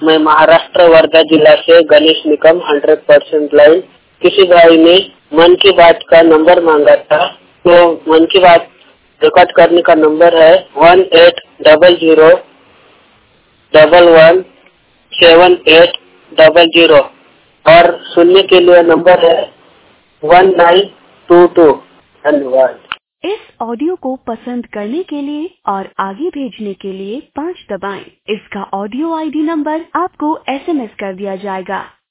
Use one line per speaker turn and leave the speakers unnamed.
मैं महाराष्ट्र वर्धा जिला से गणेश निकम 100% लाइन। किसी भाई ने मन की बात का नंबर मांगा था, तो मन की बात रिकॉर्ड करने का नंबर है 1800111780 और सुनने के लिए नंबर है 1922। धन्यवाद।
इस ऑडियो को पसंद करने के लिए और आगे भेजने के लिए 5 दबाएं। इसका ऑडियो आईडी नंबर आपको SMS कर दिया जाएगा।